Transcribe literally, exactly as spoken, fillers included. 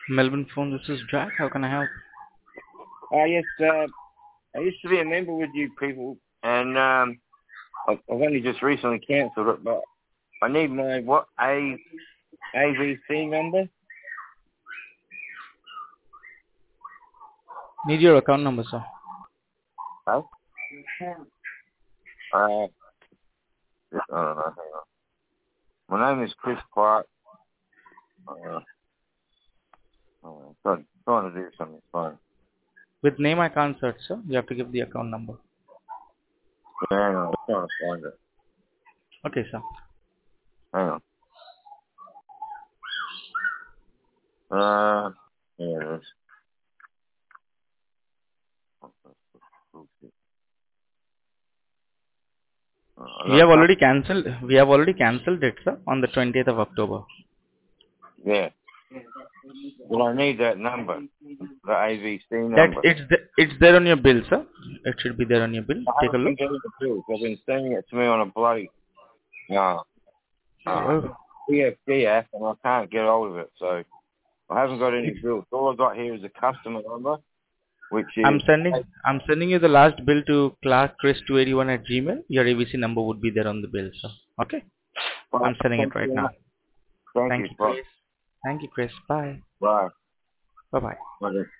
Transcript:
Melbourne phone, this is Jack. How can I help? Uh, yes, uh, I used to be a member with you people, and um, I've I've only just recently cancelled it, but I need my, what, A, AVC number? Need your account number, sir. Huh? Uh, I don't know, hang on. My name is Chris Clark. Uh, oh, I'm trying to do something fun. With name, I can't search, sir. You have to give the account number. Hang on, I'm trying to find it. Okay, sir. Hang on. Uh, there it is. Uh, I We got have some, already cancelled. We have already cancelled it, sir, on the twentieth of October. yeah. Well, I need that number, the A V C That number. it's the, it's there on your bill, sir. It should be there on your bill. I Take a haven't been look. getting the bills. They've been sending it to me on a bloody uh, uh, Oh, P F D app, and I can't get hold of it. So I haven't got any if bills. All I've got here is a customer number, which I'm is sending I'm sending you the last bill to clark chris two eighty-one at gmail. Your A V C number would be there on the bill, sir. Okay. I'm sending it thank right you. now. Thank Thank you. you, Bye. Chris. Thank you, Chris. Bye. Bye. Bye bye. Bye.